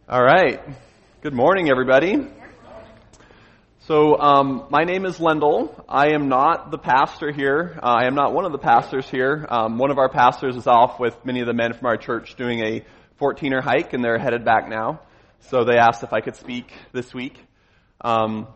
All right. Good morning, everybody. So, my name is Lendl. I am not the pastor here. I am not one of the pastors here. One of our pastors is off with many of the men from our church doing a 14er hike, and they're headed back now. So they asked if I could speak this week. And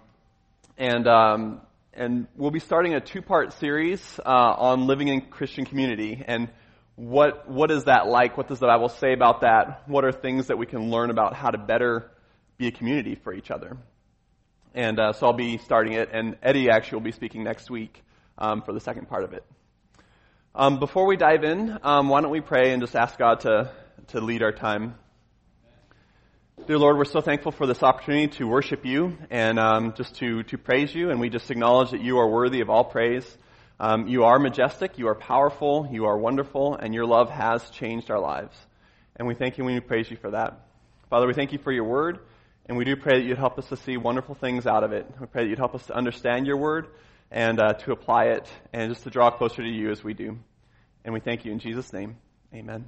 we'll be starting a two-part series on living in Christian community. And what is that like? What does the Bible say about that? What are things that we can learn about how to better be a community for each other? And so I'll be starting it, and Eddie actually will be speaking next week for the second part of it. Before we dive in, why don't we pray and just ask God to lead our time. Dear Lord, we're so thankful for this opportunity to worship you and just to praise you, and we just acknowledge that you are worthy of all praise. You are majestic, you are powerful, you are wonderful, and your love has changed our lives. And we thank you and we praise you for that. Father, we thank you for your word, and we do pray that you'd help us to see wonderful things out of it. We pray that you'd help us to understand your word and to apply it and just to draw closer to you as we do. And we thank you in Jesus' name. Amen.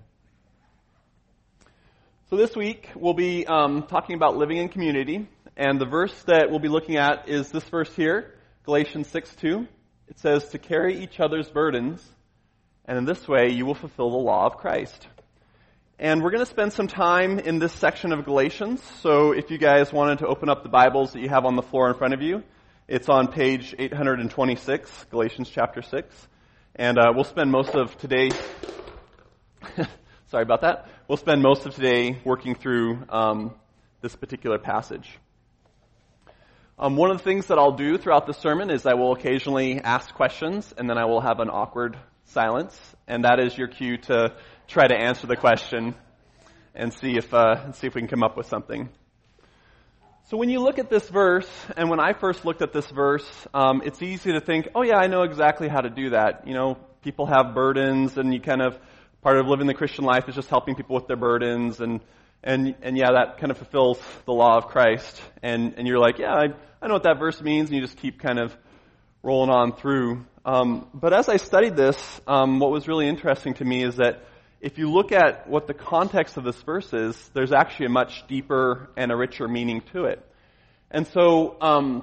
So this week we'll be talking about living in community, and the verse that we'll be looking at is this verse here, Galatians 6:2. It says, to carry each other's burdens, and in this way you will fulfill the law of Christ. And we're going to spend some time in this section of Galatians. So if you guys wanted to open up the Bibles that you have on the floor in front of you, it's on page 826, Galatians chapter 6. And we'll spend most of today, sorry about that, we'll spend most of today working through this particular passage. One of the things that I'll do throughout the sermon is I will occasionally ask questions, and then I will have an awkward silence, and that is your cue to try to answer the question and see if we can come up with something. So when you look at this verse, and when I first looked at this verse, it's easy to think, oh yeah, I know exactly how to do that. You know, people have burdens, and you part of living the Christian life is just helping people with their burdens, and yeah, that kind of fulfills the law of Christ. And you're like, yeah, I know what that verse means, and you just keep kind of rolling on through. But as I studied this, what was really interesting to me is that if you look at what the context of this verse is, there's actually a much deeper and a richer meaning to it. And so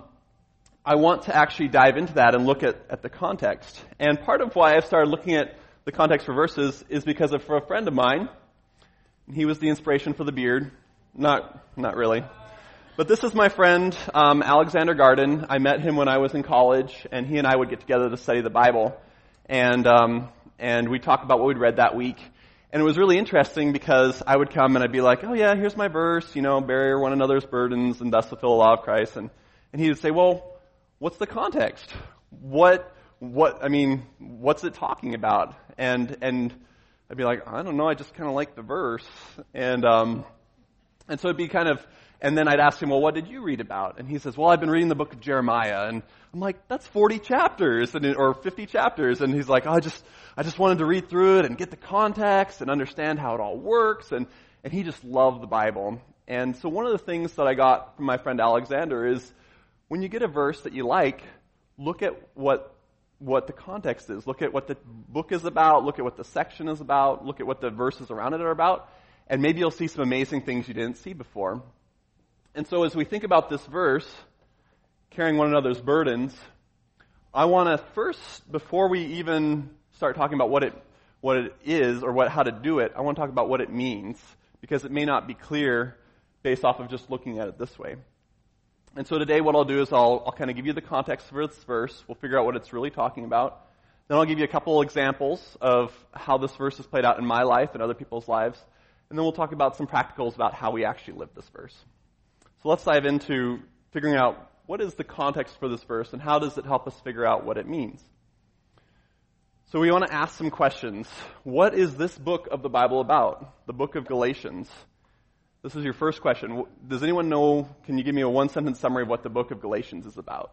I want to actually dive into that and look at the context. And part of why I started looking at the context for verses is because for a friend of mine, he was the inspiration for the beard. Not really. But this is my friend, Alexander Garden. I met him when I was in college, and he and I would get together to study the Bible. And we'd talk about what we'd read that week. And it was really interesting because I would come and I'd be like, oh yeah, here's my verse, bear one another's burdens and thus fulfill the law of Christ. And he would say, well, what's the context? What's it talking about? And I'd be like, I don't know, I just kind of like the verse. And so it'd be and then I'd ask him, well, what did you read about? And he says, well, I've been reading the book of Jeremiah. And I'm like, that's 40 chapters or 50 chapters. And he's like, oh, I just wanted to read through it and get the context and understand how it all works. And he just loved the Bible. And so one of the things that I got from my friend Alexander is when you get a verse that you like, look at what the context is. Look at what the book is about. Look at what the section is about. Look at what the verses around it are about. And maybe you'll see some amazing things you didn't see before. And so as we think about this verse, carrying one another's burdens, I want to first, before we even start talking about what it is or how to do it, I want to talk about what it means, because it may not be clear based off of just looking at it this way. And so today what I'll do is I'll kind of give you the context for this verse. We'll figure out what it's really talking about. Then I'll give you a couple examples of how this verse has played out in my life and other people's lives. And then we'll talk about some practicals about how we actually live this verse. So let's dive into figuring out what is the context for this verse and how does it help us figure out what it means. So we want to ask some questions. What is this book of the Bible about? The book of Galatians. This is your first question. Does anyone know, can you give me a one-sentence summary of what the book of Galatians is about?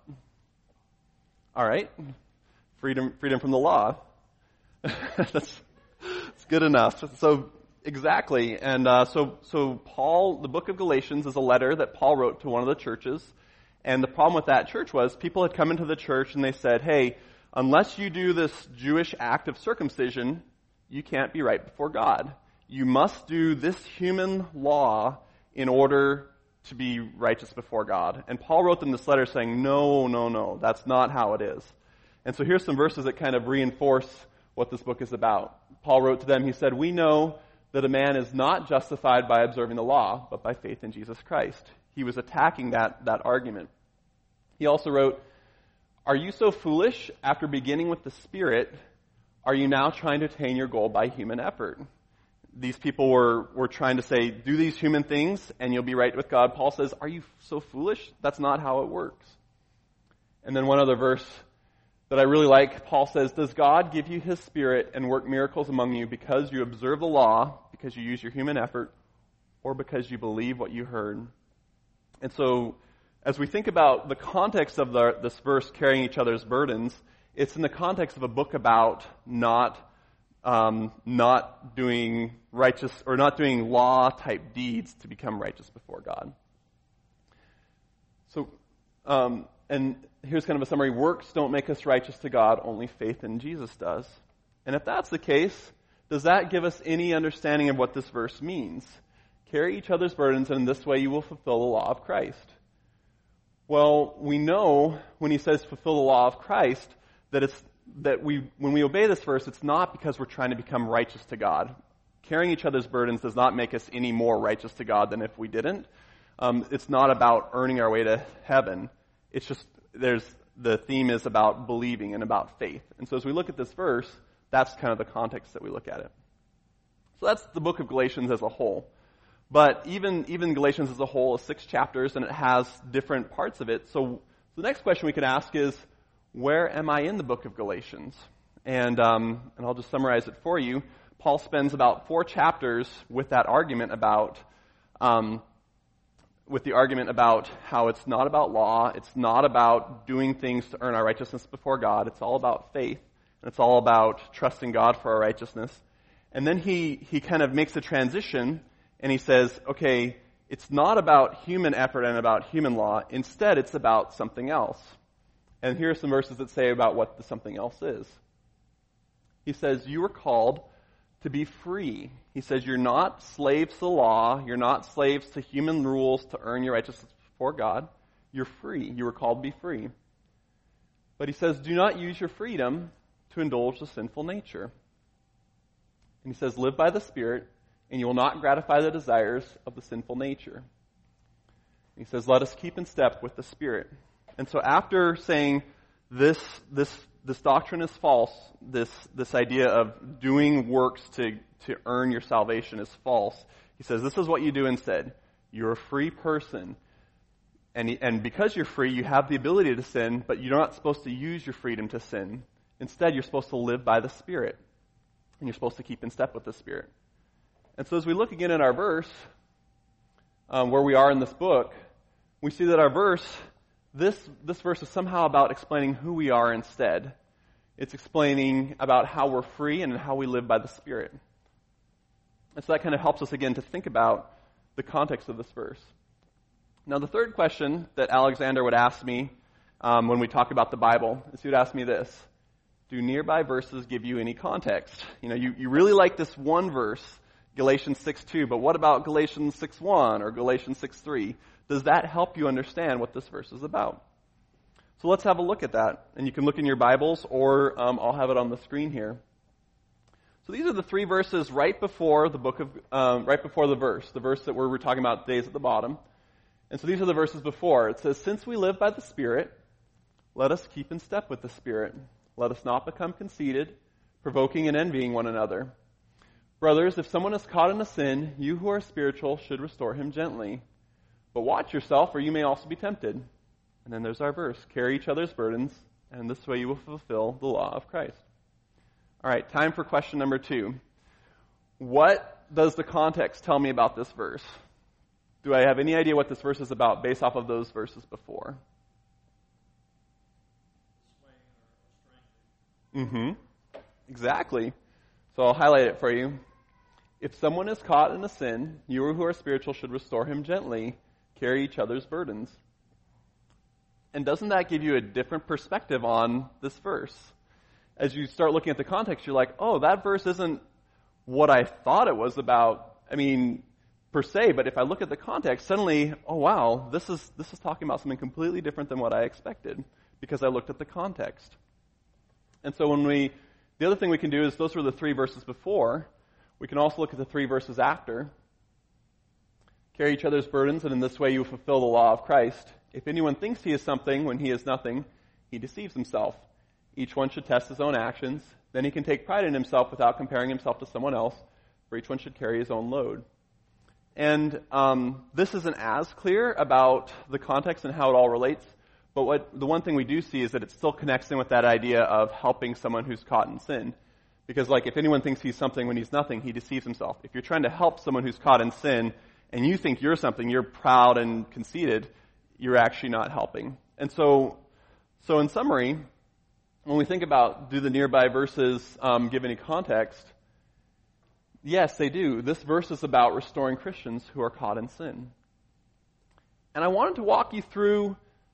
All right. Freedom from the law. That's good enough. So exactly. And so Paul, the book of Galatians is a letter that Paul wrote to one of the churches. And the problem with that church was people had come into the church and they said, hey, unless you do this Jewish act of circumcision, you can't be right before God. You must do this human law in order to be righteous before God. And Paul wrote them this letter saying, no, that's not how it is. And so here's some verses that kind of reinforce what this book is about. Paul wrote to them, he said, "We know that a man is not justified by observing the law, but by faith in Jesus Christ." He was attacking that argument. He also wrote, "Are you so foolish? After beginning with the Spirit, are you now trying to attain your goal by human effort?" These people were trying to say, do these human things and you'll be right with God. Paul says, are you so foolish? That's not how it works. And then one other verse that I really like, Paul says, "Does God give you his Spirit and work miracles among you because you observe the law, because you use your human effort, or because you believe what you heard?" And so, as we think about the context of this verse, carrying each other's burdens, it's in the context of a book about not doing righteous or not doing law type deeds to become righteous before God. So, and here's kind of a summary: works don't make us righteous to God; only faith in Jesus does. And if that's the case, does that give us any understanding of what this verse means? Carry each other's burdens, and in this way you will fulfill the law of Christ. Well, we know when he says fulfill the law of Christ that when we obey this verse, it's not because we're trying to become righteous to God. Carrying each other's burdens does not make us any more righteous to God than if we didn't. It's not about earning our way to heaven. It's just the theme is about believing and about faith. And so as we look at this verse, that's kind of the context that we look at it. So that's the book of Galatians as a whole. But even Galatians as a whole is 6 chapters, and it has different parts of it. So the next question we could ask is, where am I in the book of Galatians? And I'll just summarize it for you. Paul spends about 4 chapters with that argument about, how it's not about law, it's not about doing things to earn our righteousness before God. It's all about faith, and it's all about trusting God for our righteousness. And then he kind of makes a transition, and he says, okay, it's not about human effort and about human law. Instead, it's about something else. And here are some verses that say about what the something else is. He says, you were called to be free. He says, you're not slaves to the law. You're not slaves to human rules to earn your righteousness before God. You're free. You were called to be free. But he says, do not use your freedom to indulge the sinful nature. And he says, live by the Spirit, and you will not gratify the desires of the sinful nature. He says, let us keep in step with the Spirit. And so after saying this doctrine is false, this idea of doing works to earn your salvation is false, he says, this is what you do instead. You're a free person. And because you're free, you have the ability to sin, but you're not supposed to use your freedom to sin. Instead, you're supposed to live by the Spirit. And you're supposed to keep in step with the Spirit. And so as we look again at our verse, where we are in this book, we see that our verse, this verse is somehow about explaining who we are instead. It's explaining about how we're free and how we live by the Spirit. And so that kind of helps us again to think about the context of this verse. Now the third question that Alexander would ask me when we talk about the Bible is he would ask me this: do nearby verses give you any context? You know, you really like this one verse, Galatians 6:2, but what about Galatians 6:1 or Galatians 6:3? Does that help you understand what this verse is about? So let's have a look at that. And you can look in your Bibles, or I'll have it on the screen here. So these are the 3 verses right before the verse that we're talking about today is at the bottom. And so these are the verses before. It says, since we live by the Spirit, let us keep in step with the Spirit. Let us not become conceited, provoking and envying one another. Brothers, if someone is caught in a sin, you who are spiritual should restore him gently. But watch yourself, or you may also be tempted. And then there's our verse. Carry each other's burdens, and this way you will fulfill the law of Christ. All right, time for question number 2. What does the context tell me about this verse? Do I have any idea what this verse is about based off of those verses before? Exactly. So I'll highlight it for you. If someone is caught in a sin, you who are spiritual should restore him gently, carry each other's burdens. And doesn't that give you a different perspective on this verse? As you start looking at the context, you're like, oh, that verse isn't what I thought it was about. I mean, per se, but if I look at the context, suddenly, oh wow, this is talking about something completely different than what I expected, because I looked at the context. And so the other thing we can do is, those were the 3 verses before, we can also look at the 3 verses after. Carry each other's burdens, and in this way you will fulfill the law of Christ. If anyone thinks he is something when he is nothing, he deceives himself. Each one should test his own actions. Then he can take pride in himself without comparing himself to someone else, for each one should carry his own load. And this isn't as clear about the context and how it all relates, but the one thing we do see is that it still connects in with that idea of helping someone who's caught in sin. Because if anyone thinks he's something when he's nothing, he deceives himself. If you're trying to help someone who's caught in sin, and you think you're something, you're proud and conceited, you're actually not helping. And so in summary, when we think about, do the nearby verses give any context? Yes, they do. This verse is about restoring Christians who are caught in sin. And I wanted to walk you through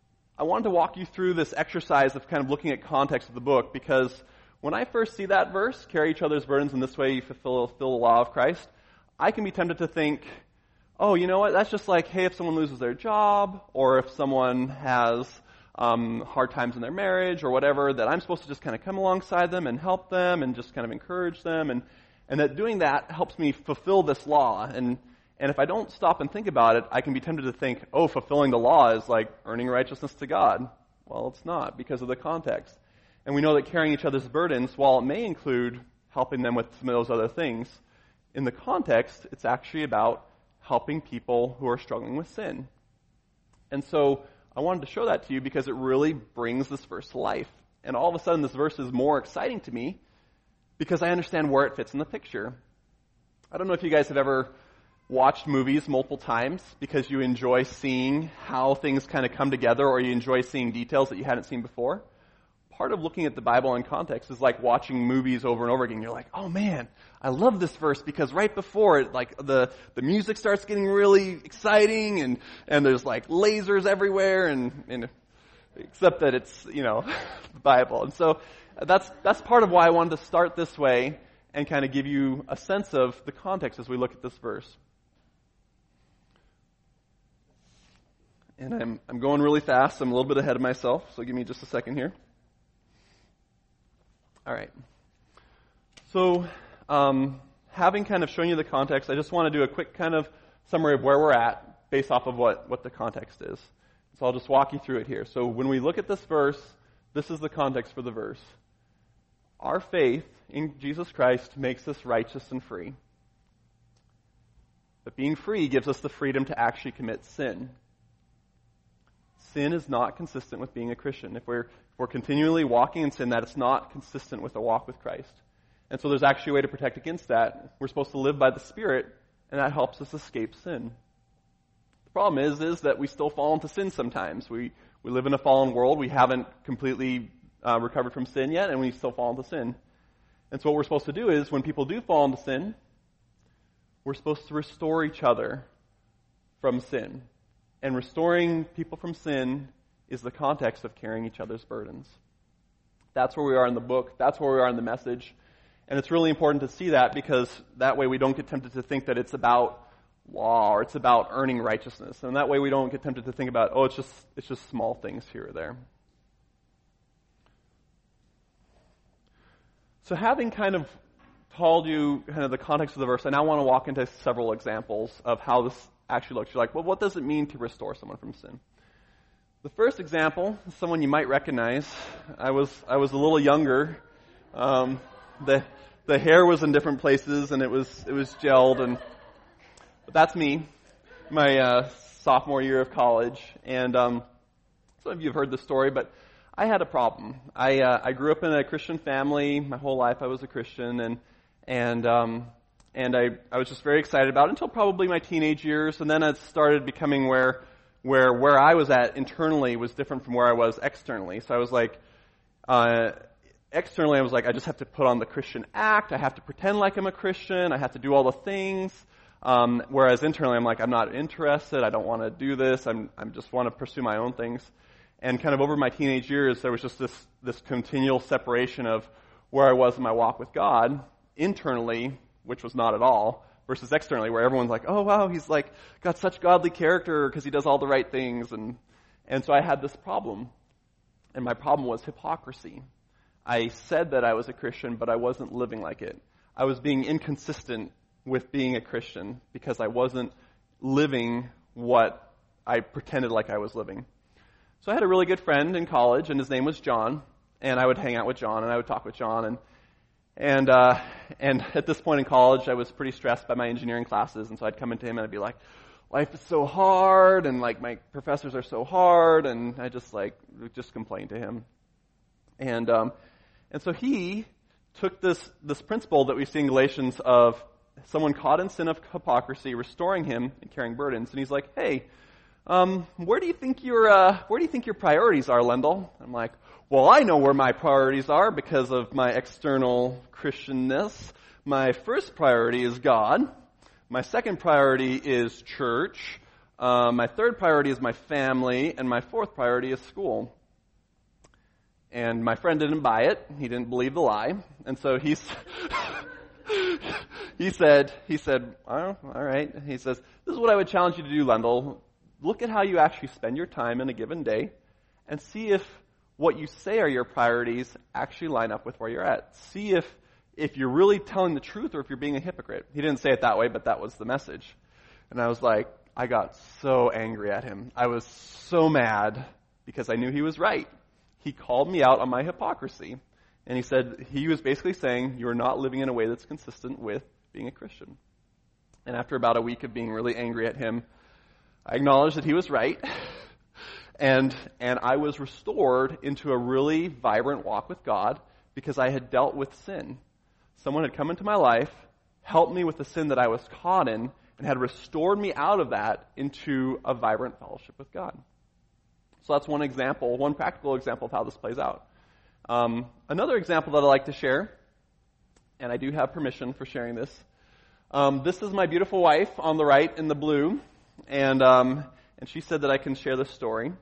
this exercise of kind of looking at context of the book, because when I first see that verse, carry each other's burdens, in this way you fulfill the law of Christ, I can be tempted to think, oh, you know what, that's just like, hey, if someone loses their job, or if someone has hard times in their marriage or whatever, that I'm supposed to just kind of come alongside them and help them and just kind of encourage them, and that doing that helps me fulfill this law. And if I don't stop and think about it, I can be tempted to think, oh, fulfilling the law is like earning righteousness to God. Well, it's not, because of the context. And we know that carrying each other's burdens, while it may include helping them with some of those other things, in the context, it's actually about helping people who are struggling with sin. And so I wanted to show that to you because it really brings this verse to life. And all of a sudden, this verse is more exciting to me because I understand where it fits in the picture. I don't know if you guys have ever watched movies multiple times because you enjoy seeing how things kind of come together, or you enjoy seeing details that you hadn't seen before. Part of looking at the Bible in context is like watching movies over and over again. You're like, oh man, I love this verse because right before it, like the music starts getting really exciting, and there's like lasers everywhere, and except that it's, the Bible. And so that's part of why I wanted to start this way and kind of give you a sense of the context as we look at this verse. And I'm going really fast. I'm a little bit ahead of myself, so give me just a second here. All right. So, having kind of shown you the context, I just want to do a quick kind of summary of where we're at based off of what the context is. So I'll just walk you through it here. So when we look at this verse, this is the context for the verse. Our faith in Jesus Christ makes us righteous and free. But being free gives us the freedom to actually commit sin. Sin is not consistent with being a Christian. If we're continually walking in sin, that it's not consistent with a walk with Christ. And so there's actually a way to protect against that. We're supposed to live by the Spirit, and that helps us escape sin. The problem is that we still fall into sin sometimes. We live in a fallen world. We haven't completely recovered from sin yet, and we still fall into sin. And so what we're supposed to do is, when people do fall into sin, we're supposed to restore each other from sin. And restoring people from sin is the context of carrying each other's burdens. That's where we are in the book. That's where we are in the message. And it's really important to see that, because that way we don't get tempted to think that it's about law or it's about earning righteousness. And that way we don't get tempted to think about, oh, it's just small things here or there. So having kind of told you kind of the context of the verse, I now want to walk into several examples of how this actually looks. You're like, well, what does it mean to restore someone from sin? The first example is someone you might recognize. I was a little younger. The hair was in different places, and it was gelled, but that's me. My sophomore year of college, and some of you have heard this story, but I had a problem. I grew up in a Christian family. My whole life I was a Christian, and I was just very excited about it until probably my teenage years, and then it started becoming where I was at internally was different from where I was externally. So I was like, externally I was like, I just have to put on the Christian act. I have to pretend like I'm a Christian. I have to do all the things. Whereas internally I'm like, I'm not interested. I don't want to do this. I just want to pursue my own things. And kind of over my teenage years, there was just this continual separation of where I was in my walk with God internally, which was not at all, versus externally, where everyone's like, oh wow, he's like got such godly character because he does all the right things. And so I had this problem. And my problem was hypocrisy. I said that I was a Christian, but I wasn't living like it. I was being inconsistent with being a Christian because I wasn't living what I pretended like I was living. So I had a really good friend in college, and his name was John, and I would hang out with John, and I would talk with John, and at this point in college, I was pretty stressed by my engineering classes, and so I'd come into him and I'd be like, life is so hard, and like my professors are so hard, and I just complained to him. And so he took this principle that we see in Galatians of someone caught in sin of hypocrisy, restoring him and carrying burdens, and he's like, hey, where do you think your priorities are, Lendl? I'm like, well, I know where my priorities are because of my external Christianness. My first priority is God. My second priority is church. My third priority is my family. And my fourth priority is school. And my friend didn't buy it. He didn't believe the lie. And so he said, oh, all right. He says, this is what I would challenge you to do, Lendl. Look at how you actually spend your time in a given day and see if what you say are your priorities actually line up with where you're at. See if you're really telling the truth or if you're being a hypocrite. He didn't say it that way, but that was the message. And I was like, I got so angry at him. I was so mad because I knew he was right. He called me out on my hypocrisy. And he said, he was basically saying, you're not living in a way that's consistent with being a Christian. And after about a week of being really angry at him, I acknowledged that he was right. And I was restored into a really vibrant walk with God because I had dealt with sin. Someone had come into my life, helped me with the sin that I was caught in, and had restored me out of that into a vibrant fellowship with God. So that's one example, one practical example of how this plays out. Another example that I like to share, and I do have permission for sharing this. This is my beautiful wife on the right in the blue, and she said that I can share this story.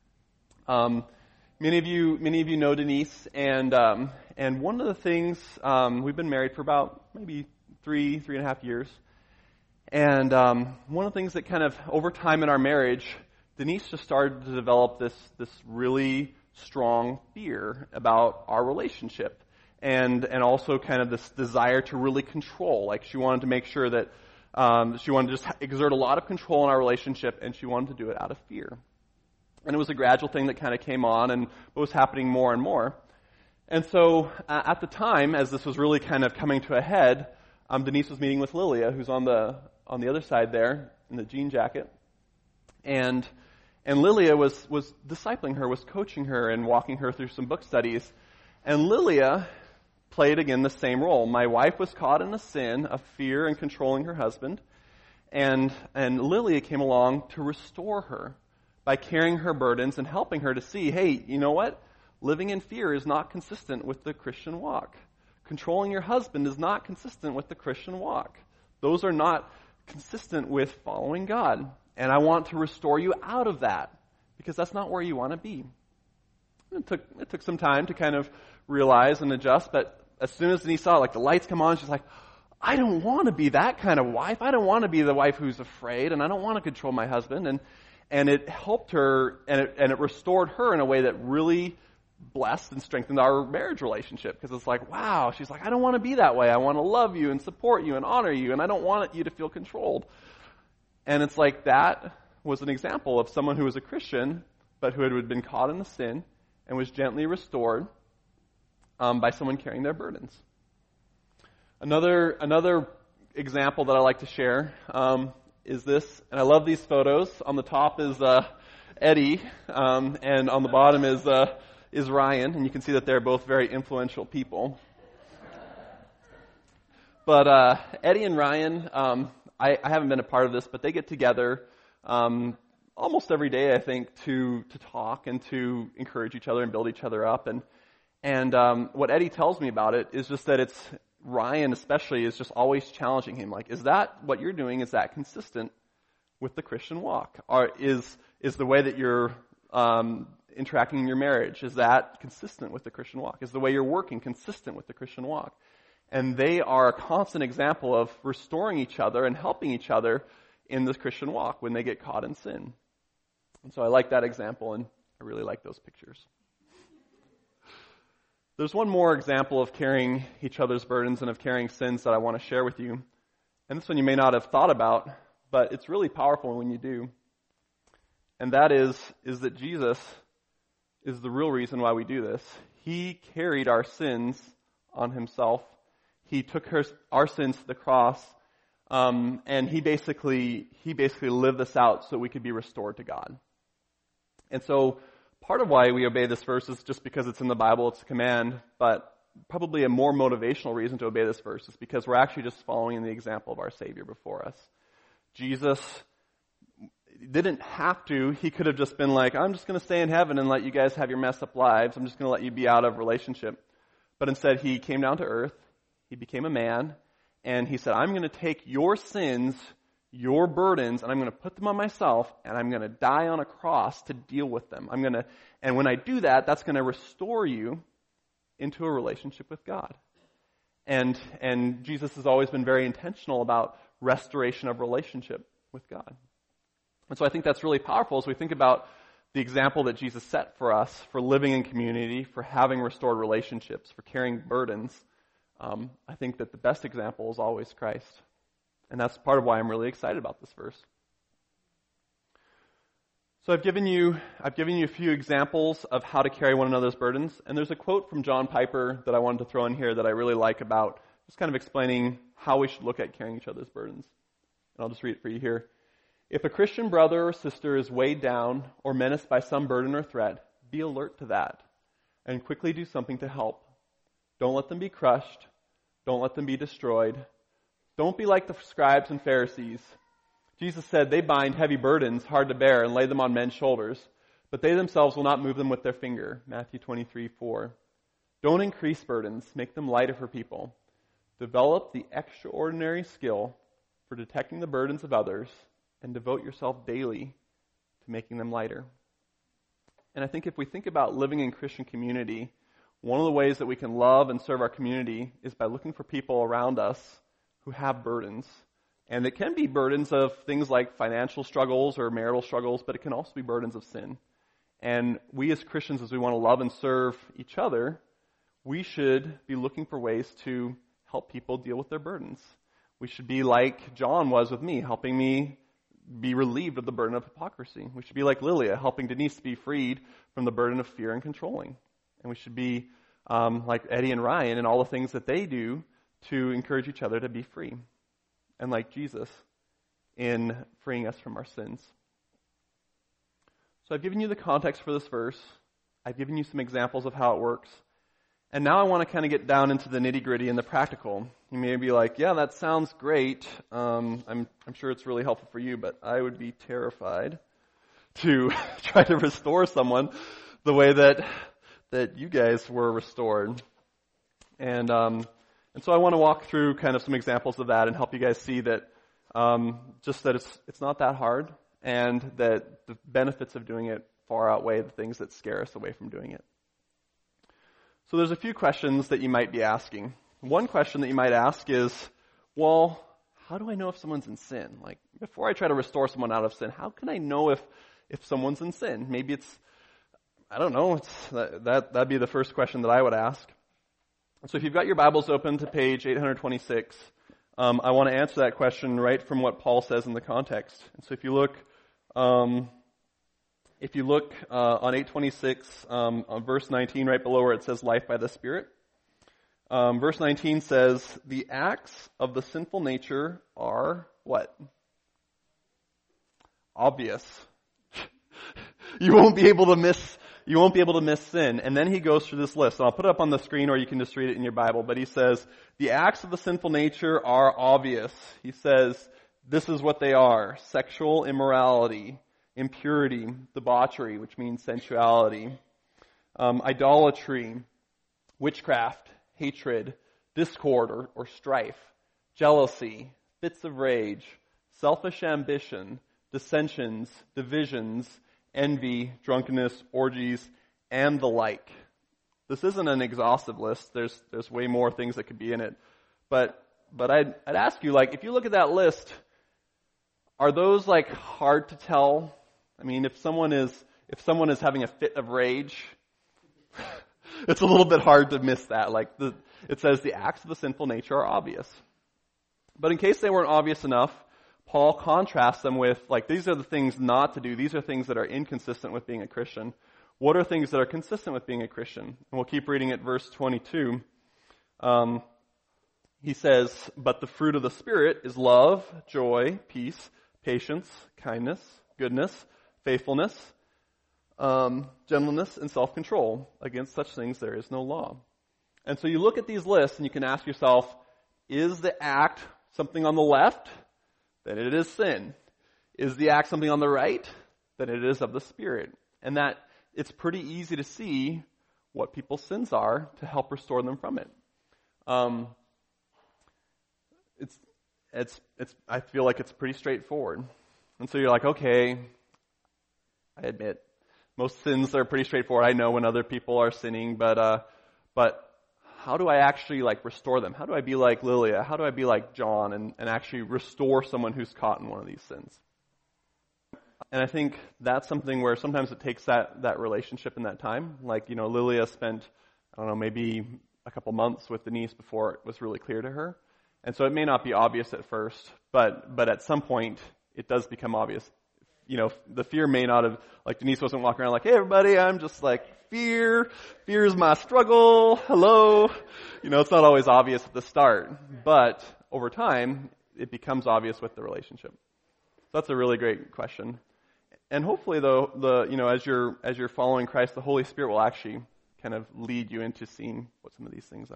Many of you know Denise, and one of the things, we've been married for about maybe three and a half years, and one of the things that kind of over time in our marriage, Denise just started to develop this really strong fear about our relationship, and also kind of this desire to really control. Like she wanted to make sure that she wanted to just exert a lot of control in our relationship, and she wanted to do it out of fear. And it was a gradual thing that kind of came on and was happening more and more. And so at the time, as this was really kind of coming to a head, Denise was meeting with Lilia, who's on the other side there in the jean jacket. And Lilia was discipling her, was coaching her and walking her through some book studies. And Lilia played again the same role. My wife was caught in a sin of fear and controlling her husband. And Lilia came along to restore her by carrying her burdens and helping her to see, hey, you know what? Living in fear is not consistent with the Christian walk. Controlling your husband is not consistent with the Christian walk. Those are not consistent with following God. And I want to restore you out of that because that's not where you want to be. It took some time to kind of realize and adjust, but as soon as Denise saw like the lights come on, she's like, I don't want to be that kind of wife. I don't want to be the wife who's afraid, and I don't want to control my husband. And it helped her, and it restored her in a way that really blessed and strengthened our marriage relationship. Because it's like, wow, she's like, I don't want to be that way. I want to love you and support you and honor you, and I don't want you to feel controlled. And it's like that was an example of someone who was a Christian, but who had been caught in the sin and was gently restored by someone carrying their burdens. Another example that I like to share is this, and I love these photos. On the top is Eddie, and on the bottom is Ryan, and you can see that they're both very influential people. But Eddie and Ryan, I haven't been a part of this, but they get together almost every day, I think, to talk and to encourage each other and build each other up. And what Eddie tells me about it is just that it's Ryan especially is just always challenging him. Like, is that what you're doing? Is that consistent with the Christian walk? Or is the way that you're interacting in your marriage, is that consistent with the Christian walk? Is the way you're working consistent with the Christian walk? And they are a constant example of restoring each other and helping each other in this Christian walk when they get caught in sin. And so I like that example, and I really like those pictures. There's one more example of carrying each other's burdens and of carrying sins that I want to share with you. And this one you may not have thought about, but it's really powerful when you do. And that is that Jesus is the real reason why we do this. He carried our sins on himself. He took our sins to the cross, and he basically lived this out so we could be restored to God. And so part of why we obey this verse is just because it's in the Bible, it's a command, but probably a more motivational reason to obey this verse is because we're actually just following the example of our Savior before us. Jesus didn't have to. He could have just been like, I'm just going to stay in heaven and let you guys have your messed up lives. I'm just going to let you be out of relationship. But instead, he came down to earth. He became a man. And he said, I'm going to take your sins, your burdens, and I'm going to put them on myself, and I'm going to die on a cross to deal with them. And when I do that, that's going to restore you into a relationship with God. And Jesus has always been very intentional about restoration of relationship with God. And so I think that's really powerful as we think about the example that Jesus set for us for living in community, for having restored relationships, for carrying burdens. I think that the best example is always Christ. And that's part of why I'm really excited about this verse. So I've given you a few examples of how to carry one another's burdens, and there's a quote from John Piper that I wanted to throw in here that I really like about just kind of explaining how we should look at carrying each other's burdens. And I'll just read it for you here. If a Christian brother or sister is weighed down or menaced by some burden or threat, be alert to that and quickly do something to help. Don't let them be crushed. Don't let them be destroyed. Don't be like the scribes and Pharisees. Jesus said they bind heavy burdens hard to bear and lay them on men's shoulders, but they themselves will not move them with their finger. Matthew 23:4. Don't increase burdens. Make them lighter for people. Develop the extraordinary skill for detecting the burdens of others and devote yourself daily to making them lighter. And I think if we think about living in Christian community, one of the ways that we can love and serve our community is by looking for people around us who have burdens. And it can be burdens of things like financial struggles or marital struggles, but it can also be burdens of sin. And we as Christians, as we want to love and serve each other, we should be looking for ways to help people deal with their burdens. We should be like John was with me, helping me be relieved of the burden of hypocrisy. We should be like Lilia, helping Denise to be freed from the burden of fear and controlling. And we should be like Eddie and Ryan and all the things that they do to encourage each other to be free. And like Jesus in freeing us from our sins. So I've given you the context for this verse. I've given you some examples of how it works. And now I want to kind of get down into the nitty-gritty and the practical. You may be like, yeah, that sounds great. I'm sure it's really helpful for you, but I would be terrified to try to restore someone the way that you guys were restored. And so I want to walk through kind of some examples of that and help you guys see that just that it's not that hard and that the benefits of doing it far outweigh the things that scare us away from doing it. So there's a few questions that you might be asking. One question that you might ask is, well, how do I know if someone's in sin? Like, before I try to restore someone out of sin, how can I know if someone's in sin? Maybe I don't know, that'd be the first question that I would ask. So if you've got your Bibles open to page 826, I want to answer that question right from what Paul says in the context. And so if you look on 826, on verse 19, right below where it says life by the Spirit, verse 19 says, the acts of the sinful nature are what? Obvious. You won't be able to miss sin. And then he goes through this list. And I'll put it up on the screen or you can just read it in your Bible. But he says, the acts of the sinful nature are obvious. He says, this is what they are. Sexual immorality, impurity, debauchery, which means sensuality, idolatry, witchcraft, hatred, discord or strife, jealousy, fits of rage, selfish ambition, dissensions, divisions, envy, drunkenness, orgies, and the like. This isn't an exhaustive list. There's way more things that could be in it. But I'd ask you, like, if you look at that list, are those like hard to tell? I mean, if someone is having a fit of rage, it's a little bit hard to miss that. Like it says the acts of the sinful nature are obvious. But in case they weren't obvious enough, Paul contrasts them with, like, these are the things not to do. These are things that are inconsistent with being a Christian. What are things that are consistent with being a Christian? And we'll keep reading at verse 22. He says, but the fruit of the Spirit is love, joy, peace, patience, kindness, goodness, faithfulness, gentleness, and self-control. Against such things there is no law. And so you look at these lists and you can ask yourself, is the act something on the left? Then it is sin. Is the act something on the right? Then it is of the Spirit. And that it's pretty easy to see what people's sins are to help restore them from it. I feel like it's pretty straightforward. And so you're like, okay, I admit, most sins are pretty straightforward. I know when other people are sinning, but how do I actually like restore them? How do I be like Lilia? How do I be like John and actually restore someone who's caught in one of these sins? And I think that's something where sometimes it takes that relationship and that time. Like, Lilia spent, I don't know, maybe a couple months with Denise before it was really clear to her. And so it may not be obvious at first, but at some point it does become obvious. The fear may not have, like Denise wasn't walking around like, hey everybody, I'm just like, fear is my struggle, hello. It's not always obvious at the start, but over time it becomes obvious with the relationship. So that's a really great question. And hopefully though, as you're following Christ, the Holy Spirit will actually kind of lead you into seeing what some of these things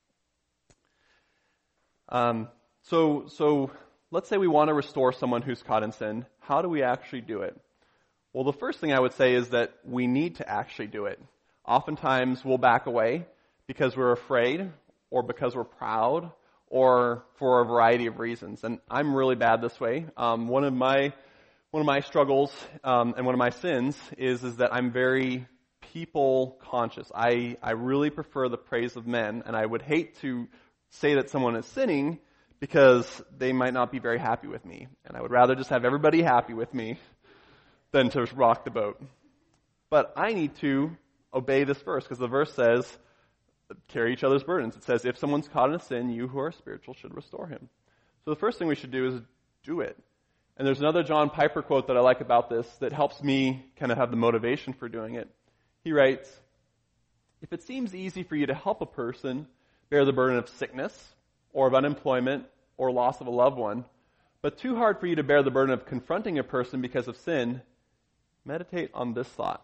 are. So let's say we want to restore someone who's caught in sin. How do we actually do it? Well, the first thing I would say is that we need to actually do it. Oftentimes we'll back away because we're afraid or because we're proud or for a variety of reasons. And I'm really bad this way. One of my struggles and one of my sins is that I'm very people conscious. I really prefer the praise of men, and I would hate to say that someone is sinning because they might not be very happy with me. And I would rather just have everybody happy with me than to rock the boat. But I need to obey this verse because the verse says, carry each other's burdens. It says, if someone's caught in a sin, you who are spiritual should restore him. So the first thing we should do is do it. And there's another John Piper quote that I like about this that helps me kind of have the motivation for doing it. He writes, if it seems easy for you to help a person bear the burden of sickness or of unemployment or loss of a loved one, but too hard for you to bear the burden of confronting a person because of sin, meditate on this thought.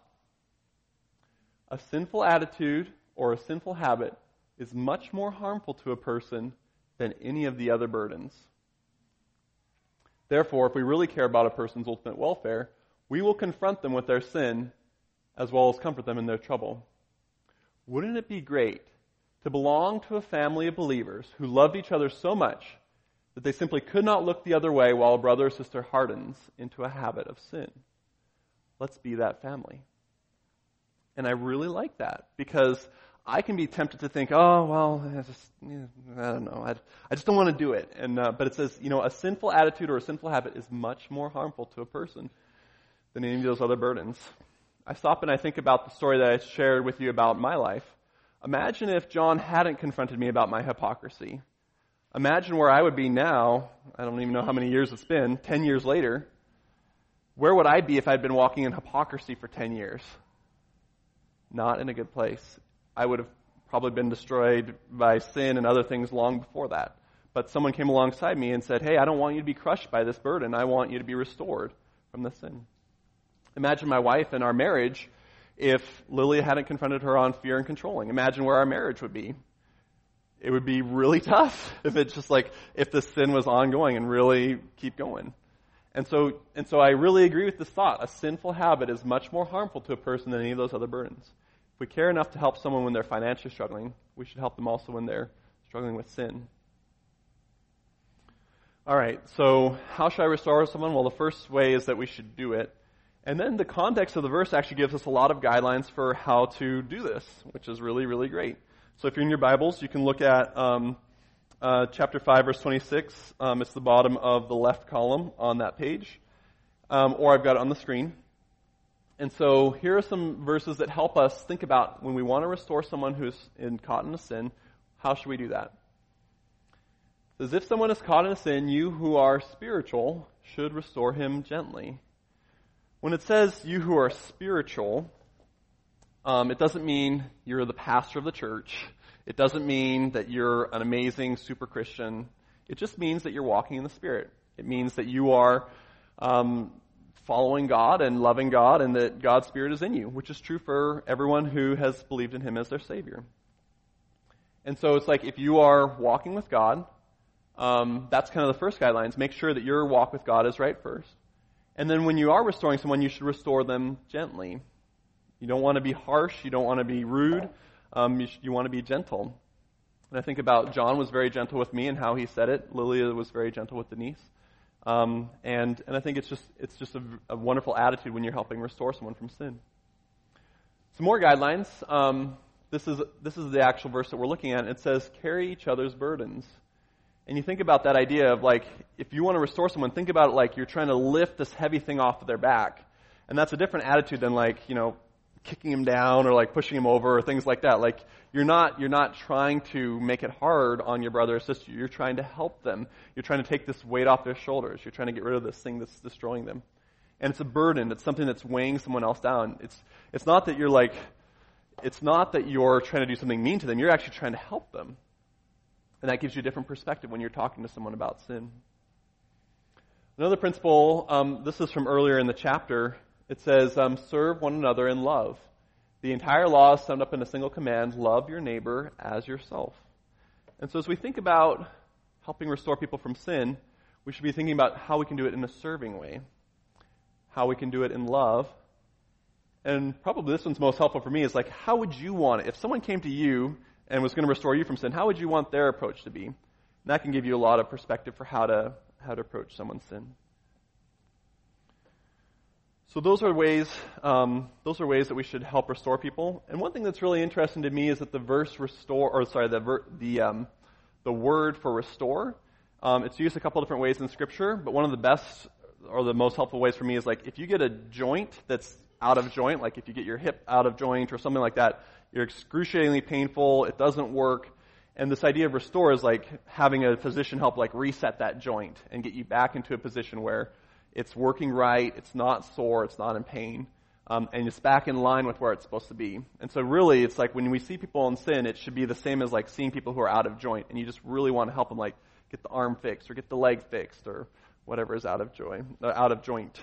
A sinful attitude or a sinful habit is much more harmful to a person than any of the other burdens. Therefore, if we really care about a person's ultimate welfare, we will confront them with their sin as well as comfort them in their trouble. Wouldn't it be great to belong to a family of believers who loved each other so much that they simply could not look the other way while a brother or sister hardens into a habit of sin? Let's be that family. And I really like that because I can be tempted to think, oh, well, I don't know. I just don't want to do it. And but it says, a sinful attitude or a sinful habit is much more harmful to a person than any of those other burdens. I stop and I think about the story that I shared with you about my life. Imagine if John hadn't confronted me about my hypocrisy. Imagine where I would be now. I don't even know how many years it's been, 10 years later. Where would I be if I'd been walking in hypocrisy for 10 years? Not in a good place. I would have probably been destroyed by sin and other things long before that. But someone came alongside me and said, hey, I don't want you to be crushed by this burden. I want you to be restored from the sin. Imagine my wife and our marriage if Lilia hadn't confronted her on fear and controlling. Imagine where our marriage would be. It would be really tough if the sin was ongoing and really keep going. And so I really agree with this thought. A sinful habit is much more harmful to a person than any of those other burdens. If we care enough to help someone when they're financially struggling, we should help them also when they're struggling with sin. All right, so how should I restore someone? Well, the first way is that we should do it. And then the context of the verse actually gives us a lot of guidelines for how to do this, which is really, really great. So if you're in your Bibles, you can look at chapter 5, verse 26. It's the bottom of the left column on that page, or I've got it on the screen. And so here are some verses that help us think about when we want to restore someone who's caught in a sin, how should we do that? It says, if someone is caught in a sin, you who are spiritual should restore him gently. When it says you who are spiritual, it doesn't mean you're the pastor of the church. It doesn't mean that you're an amazing super Christian. It just means that you're walking in the Spirit. It means that you are following God and loving God, and that God's Spirit is in you, which is true for everyone who has believed in Him as their Savior. And so it's like if you are walking with God, that's kind of the first guidelines. Make sure that your walk with God is right first. And then when you are restoring someone, you should restore them gently. You don't want to be harsh. You don't want to be rude. You want to be gentle. And I think about John was very gentle with me and how he said it. Lilia was very gentle with Denise. And I think it's just a wonderful attitude when you're helping restore someone from sin. Some more guidelines. This is the actual verse that we're looking at. It says, carry each other's burdens. And you think about that idea of like, if you want to restore someone, think about it like you're trying to lift this heavy thing off of their back. And that's a different attitude than like, kicking him down or like pushing him over or things like that. Like you're not trying to make it hard on your brother or sister. You're trying to help them. You're trying to take this weight off their shoulders. You're trying to get rid of this thing that's destroying them. And it's a burden. It's something that's weighing someone else down. It's not that you're trying to do something mean to them. You're actually trying to help them. And that gives you a different perspective when you're talking to someone about sin. Another principle, this is from earlier in the chapter. It says, serve one another in love. The entire law is summed up in a single command, love your neighbor as yourself. And so as we think about helping restore people from sin, we should be thinking about how we can do it in a serving way, how we can do it in love. And probably this one's most helpful for me is like, how would you want it? If someone came to you and was going to restore you from sin, how would you want their approach to be? And that can give you a lot of perspective for how to approach someone's sin. So those are ways that we should help restore people. And one thing that's really interesting to me is that the word for restore, it's used a couple different ways in Scripture, but one of the best or the most helpful ways for me is like if you get a joint that's out of joint, like if you get your hip out of joint or something like that, you're excruciatingly painful, it doesn't work. And this idea of restore is like having a physician help like reset that joint and get you back into a position where it's working right, it's not sore, it's not in pain, and it's back in line with where it's supposed to be. And so really, it's like when we see people in sin, it should be the same as like seeing people who are out of joint, and you just really want to help them like get the arm fixed or get the leg fixed or whatever is out of joint.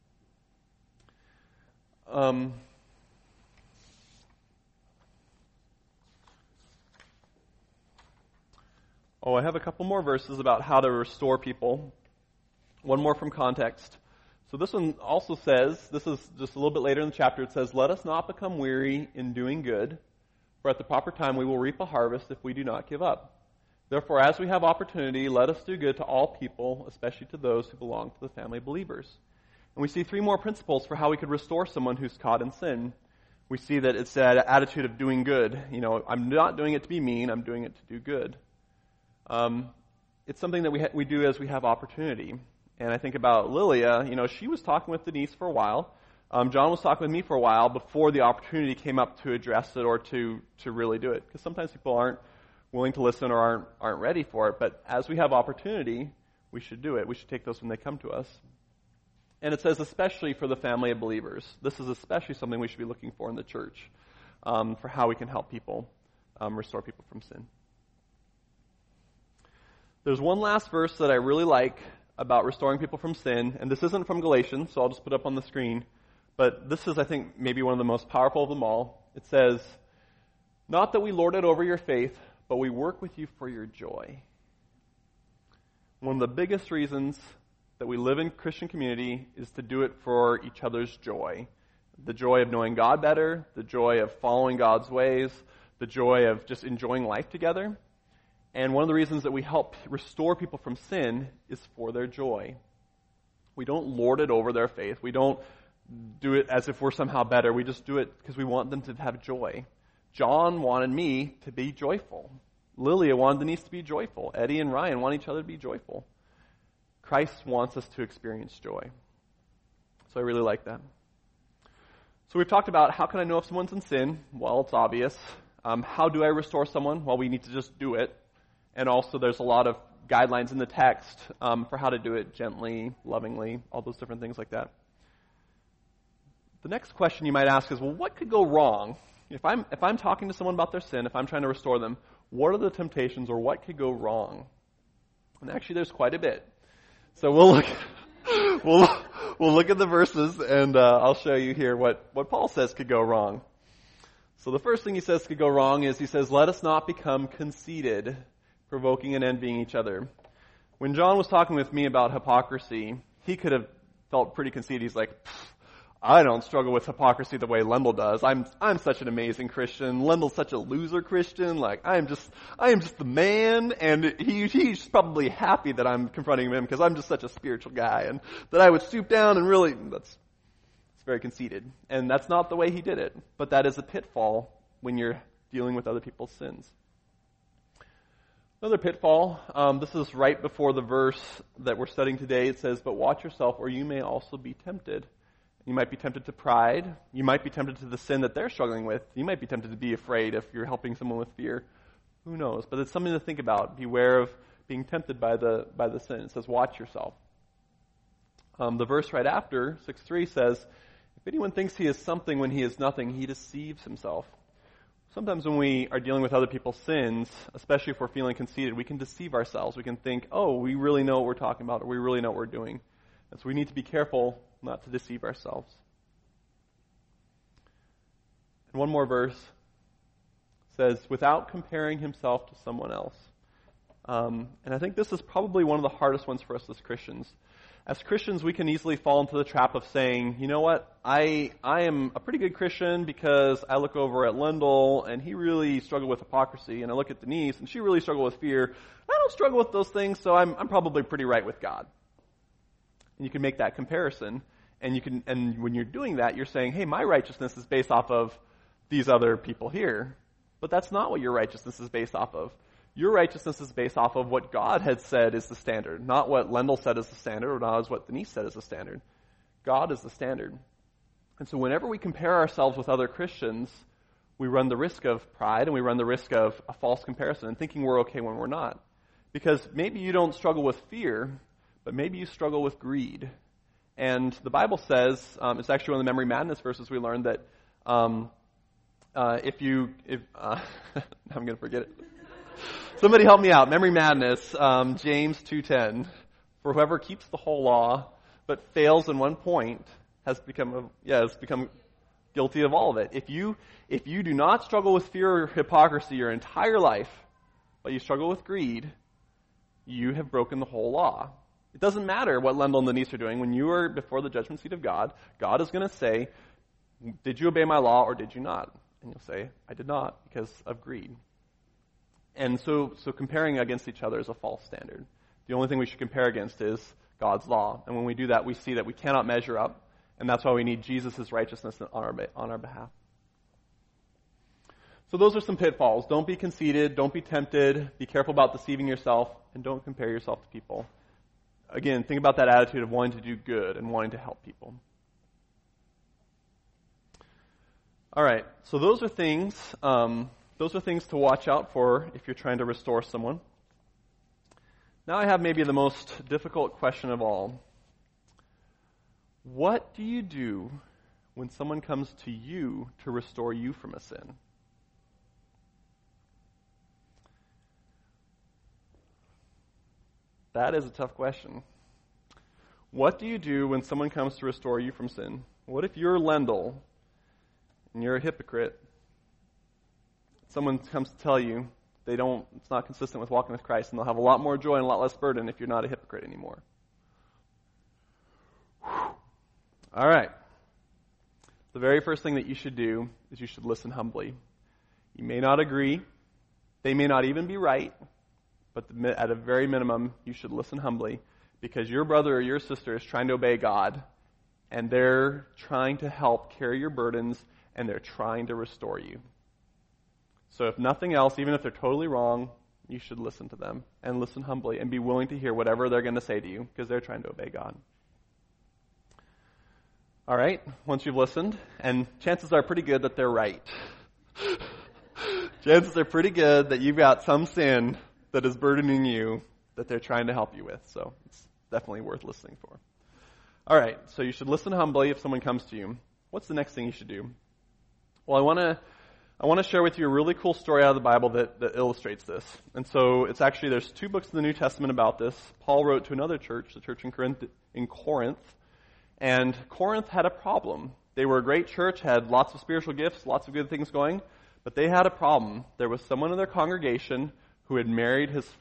I have a couple more verses about how to restore people. One more from context. So this one also says, this is just a little bit later in the chapter, it says, let us not become weary in doing good, for at the proper time we will reap a harvest if we do not give up. Therefore, as we have opportunity, let us do good to all people, especially to those who belong to the family of believers. And we see three more principles for how we could restore someone who's caught in sin. We see that it's that attitude of doing good. I'm not doing it to be mean, I'm doing it to do good. It's something that we do as we have opportunity. And I think about Lilia, she was talking with Denise for a while. John was talking with me for a while before the opportunity came up to address it or to really do it. Because sometimes people aren't willing to listen or aren't ready for it. But as we have opportunity, we should do it. We should take those when they come to us. And it says especially for the family of believers. This is especially something we should be looking for in the church for how we can help people restore people from sin. There's one last verse that I really like about restoring people from sin, and this isn't from Galatians, so I'll just put it up on the screen, but this is, I think, maybe one of the most powerful of them all. It says, not that we lord it over your faith, but we work with you for your joy. One of the biggest reasons that we live in Christian community is to do it for each other's joy. The joy of knowing God better, the joy of following God's ways, the joy of just enjoying life together. And one of the reasons that we help restore people from sin is for their joy. We don't lord it over their faith. We don't do it as if we're somehow better. We just do it because we want them to have joy. John wanted me to be joyful. Lilia wanted Denise to be joyful. Eddie and Ryan want each other to be joyful. Christ wants us to experience joy. So I really like that. So we've talked about how can I know if someone's in sin? Well, it's obvious. How do I restore someone? Well, we need to just do it. And also there's a lot of guidelines in the text for how to do it gently, lovingly, all those different things like that. The next question you might ask is, well, what could go wrong? If I'm talking to someone about their sin, if I'm trying to restore them, what are the temptations or what could go wrong? And actually there's quite a bit. So we'll look at the verses, and I'll show you here what Paul says could go wrong. So the first thing he says could go wrong is he says, let us not become conceited, provoking and envying each other. When John was talking with me about hypocrisy, he could have felt pretty conceited. He's like, I don't struggle with hypocrisy the way Lendl does. I'm such an amazing Christian. Lendel's such a loser Christian. Like, I am just the man, and he's probably happy that I'm confronting him because I'm just such a spiritual guy, and that I would stoop down and really, it's very conceited. And that's not the way he did it. But that is a pitfall when you're dealing with other people's sins. Another pitfall, this is right before the verse that we're studying today. It says, but watch yourself, or you may also be tempted. You might be tempted to pride. You might be tempted to the sin that they're struggling with. You might be tempted to be afraid if you're helping someone with fear. Who knows? But it's something to think about. Beware of being tempted by the sin. It says, watch yourself. The verse right after, 6:3 says, if anyone thinks he is something when he is nothing, he deceives himself. Sometimes when we are dealing with other people's sins, especially if we're feeling conceited, we can deceive ourselves. We can think, oh, we really know what we're talking about, or we really know what we're doing. And so we need to be careful not to deceive ourselves. And one more verse says, without comparing himself to someone else. And I think this is probably one of the hardest ones for us as Christians. As Christians, we can easily fall into the trap of saying, you know what, I am a pretty good Christian because I look over at Lendl and he really struggled with hypocrisy, and I look at Denise and she really struggled with fear. I don't struggle with those things, so I'm probably pretty right with God. And you can make that comparison, and when you're doing that, you're saying, hey, my righteousness is based off of these other people here. But that's not what your righteousness is based off of. Your righteousness is based off of what God had said is the standard, not what Lendl said is the standard, or not as what Denise said is the standard. God is the standard. And so whenever we compare ourselves with other Christians, we run the risk of pride, and we run the risk of a false comparison and thinking we're okay when we're not. Because maybe you don't struggle with fear, but maybe you struggle with greed. And the Bible says, it's actually one of the memory madness verses we learned, that I'm going to forget it. Somebody help me out. Memory madness, James 2:10. For whoever keeps the whole law but fails in one point has become guilty of all of it. If you do not struggle with fear or hypocrisy your entire life, but you struggle with greed, you have broken the whole law. It doesn't matter what Lendl and Denise are doing. When you are before the judgment seat of God, God is going to say, did you obey my law or did you not? And you'll say, I did not, because of greed. And so comparing against each other is a false standard. The only thing we should compare against is God's law. And when we do that, we see that we cannot measure up. And that's why we need Jesus' righteousness on our behalf. So those are some pitfalls. Don't be conceited. Don't be tempted. Be careful about deceiving yourself. And don't compare yourself to people. Again, think about that attitude of wanting to do good and wanting to help people. All right. So those are things to watch out for if you're trying to restore someone. Now I have maybe the most difficult question of all. What do you do when someone comes to you to restore you from a sin? That is a tough question. What do you do when someone comes to restore you from sin? What if you're Lendl and you're a hypocrite? Someone comes to tell you it's not consistent with walking with Christ, and they'll have a lot more joy and a lot less burden if you're not a hypocrite anymore. All right. The very first thing that you should do is you should listen humbly. You may not agree. They may not even be right. But at a very minimum, you should listen humbly, because your brother or your sister is trying to obey God, and they're trying to help carry your burdens, and they're trying to restore you. So if nothing else, even if they're totally wrong, you should listen to them and listen humbly and be willing to hear whatever they're going to say to you because they're trying to obey God. All right, once you've listened, and chances are pretty good that they're right. Chances are pretty good that you've got some sin that is burdening you that they're trying to help you with. So it's definitely worth listening for. All right, so you should listen humbly if someone comes to you. What's the next thing you should do? Well, I want to share with you a really cool story out of the Bible that illustrates this. And so there's 2 books in the New Testament about this. Paul wrote to another church, the church in Corinth. And Corinth had a problem. They were a great church, had lots of spiritual gifts, lots of good things going, but they had a problem. There was someone in their congregation who had married his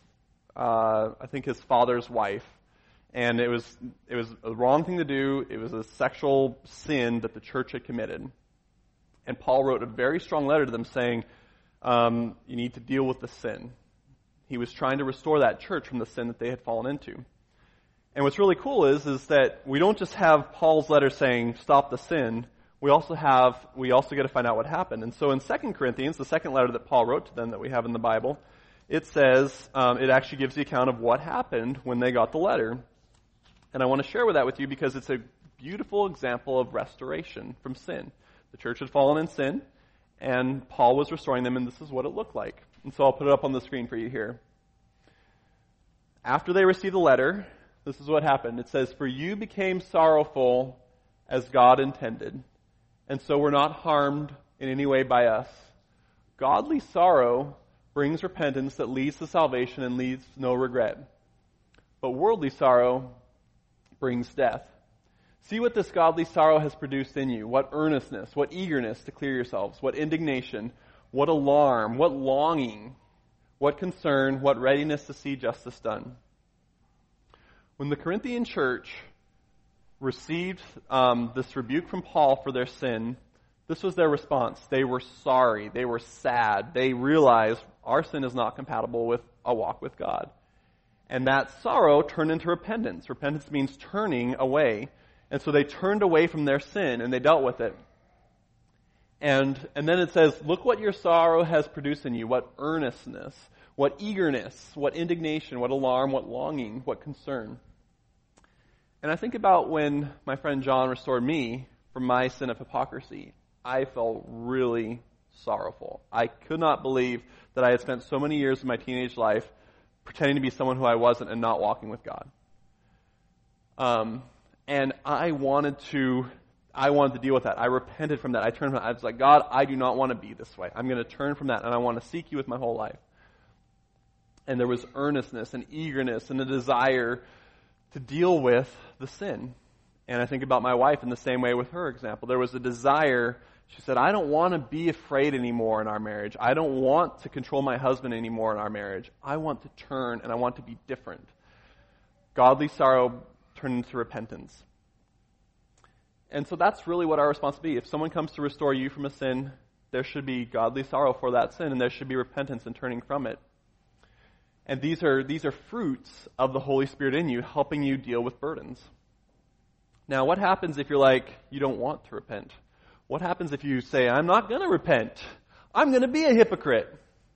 father's wife. And it was a wrong thing to do. It was a sexual sin that the church had committed. And Paul wrote a very strong letter to them saying, you need to deal with the sin. He was trying to restore that church from the sin that they had fallen into. And what's really cool is that we don't just have Paul's letter saying, stop the sin. We also get to find out what happened. And so in 2 Corinthians, the second letter that Paul wrote to them that we have in the Bible, it says, it actually gives the account of what happened when they got the letter. And I want to share that with you because it's a beautiful example of restoration from sin. The church had fallen in sin, and Paul was restoring them, and this is what it looked like. And so I'll put it up on the screen for you here. After they received the letter, this is what happened. It says, "For you became sorrowful as God intended, and so were not harmed in any way by us. Godly sorrow brings repentance that leads to salvation and leaves no regret. But worldly sorrow brings death. See what this godly sorrow has produced in you, what earnestness, what eagerness to clear yourselves, what indignation, what alarm, what longing, what concern, what readiness to see justice done." When the Corinthian church received this rebuke from Paul for their sin, this was their response. They were sorry. They were sad. They realized our sin is not compatible with a walk with God. And that sorrow turned into repentance. Repentance means turning away. And so they turned away from their sin and they dealt with it. And then it says, look what your sorrow has produced in you, what earnestness, what eagerness, what indignation, what alarm, what longing, what concern. And I think about when my friend John restored me from my sin of hypocrisy. I felt really sorrowful. I could not believe that I had spent so many years of my teenage life pretending to be someone who I wasn't and not walking with God. And I wanted to deal with that. I repented from that. I turned from that. I was like, God, I do not want to be this way. I'm going to turn from that, and I want to seek you with my whole life. And there was earnestness and eagerness and a desire to deal with the sin. And I think about my wife in the same way with her example. There was a desire. She said, I don't want to be afraid anymore in our marriage. I don't want to control my husband anymore in our marriage. I want to turn, and I want to be different. Godly sorrow turned into repentance. And so that's really what our response would be. If someone comes to restore you from a sin, there should be godly sorrow for that sin, and there should be repentance and turning from it. And these are fruits of the Holy Spirit in you, helping you deal with burdens. Now, what happens if you're like, you don't want to repent? What happens if you say, I'm not going to repent? I'm going to be a hypocrite.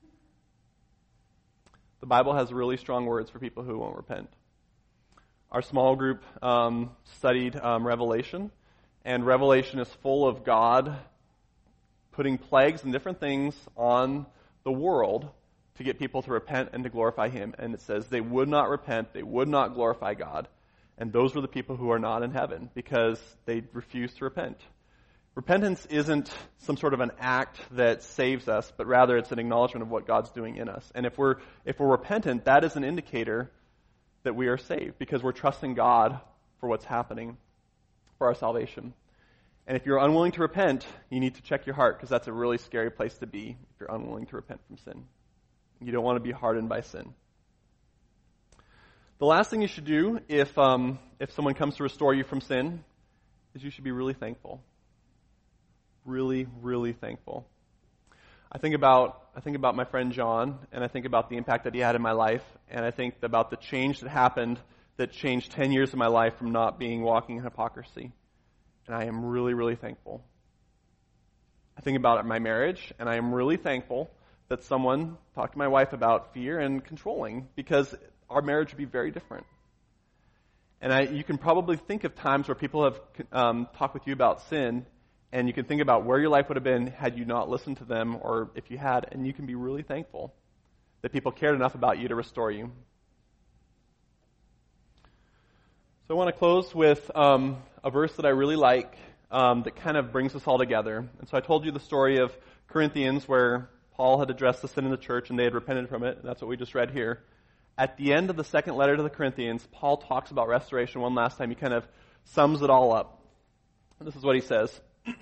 The Bible has really strong words for people who won't repent. Our small group studied Revelation, and Revelation is full of God putting plagues and different things on the world to get people to repent and to glorify Him. And it says they would not repent, they would not glorify God. And those were the people who are not in heaven because they refused to repent. Repentance isn't some sort of an act that saves us, but rather it's an acknowledgement of what God's doing in us. And if we're repentant, that is an indicator that we are saved because we're trusting God for what's happening for our salvation. And if you're unwilling to repent, you need to check your heart because that's a really scary place to be if you're unwilling to repent from sin. You don't want to be hardened by sin. The last thing you should do if someone comes to restore you from sin is you should be really thankful. Really, really thankful. I think about my friend John, and I think about the impact that he had in my life, and I think about the change that happened that changed 10 years of my life from not walking in hypocrisy. And I am really, really thankful. I think about my marriage, and I am really thankful that someone talk to my wife about fear and controlling, because our marriage would be very different. And you can probably think of times where people have talked with you about sin, and you can think about where your life would have been had you not listened to them, or if you had, and you can be really thankful that people cared enough about you to restore you. So I want to close with a verse that I really like that kind of brings us all together. And so I told you the story of Corinthians where Paul had addressed the sin in the church and they had repented from it, and that's what we just read here. At the end of the second letter to the Corinthians, Paul talks about restoration one last time. He kind of sums it all up. And this is what he says.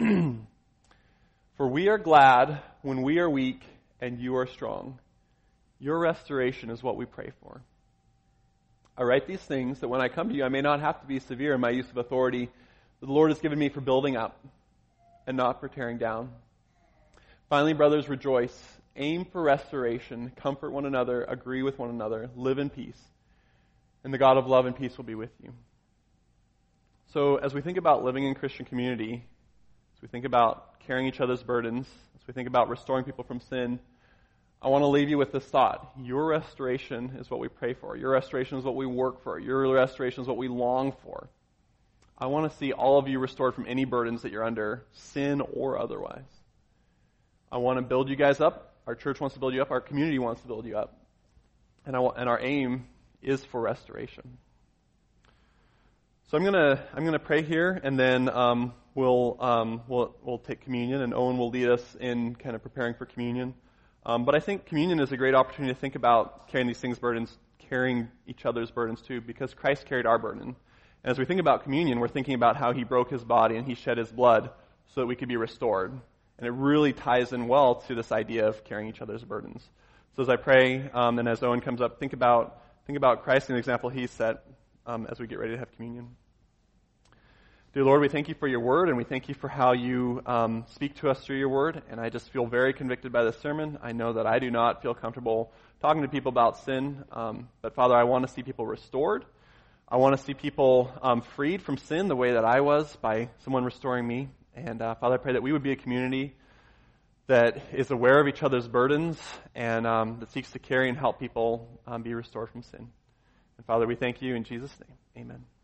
For we are glad when we are weak and you are strong. Your restoration is what we pray for. I write these things that when I come to you, I may not have to be severe in my use of authority that the Lord has given me for building up and not for tearing down. Finally, brothers, rejoice. Aim for restoration. Comfort one another. Agree with one another. Live in peace. And the God of love and peace will be with you. So as we think about living in Christian community, as we think about carrying each other's burdens, as we think about restoring people from sin, I want to leave you with this thought. Your restoration is what we pray for. Your restoration is what we work for. Your restoration is what we long for. I want to see all of you restored from any burdens that you're under, sin or otherwise. I want to build you guys up. Our church wants to build you up. Our community wants to build you up. And our aim is for restoration. So I'm gonna pray here, and then we'll take communion, and Owen will lead us in kind of preparing for communion. But I think communion is a great opportunity to think about carrying these things burdens, carrying each other's burdens too, because Christ carried our burden. And as we think about communion, we're thinking about how he broke his body and he shed his blood so that we could be restored. And it really ties in well to this idea of carrying each other's burdens. So as I pray, and as Owen comes up, think about Christ and the example he set as we get ready to have communion. Dear Lord, we thank you for your word, and we thank you for how you speak to us through your word. And I just feel very convicted by this sermon. I know that I do not feel comfortable talking to people about sin. But Father, I want to see people restored. I want to see people freed from sin the way that I was by someone restoring me. And Father, I pray that we would be a community that is aware of each other's burdens and that seeks to carry and help people be restored from sin. And Father, we thank you in Jesus' name. Amen.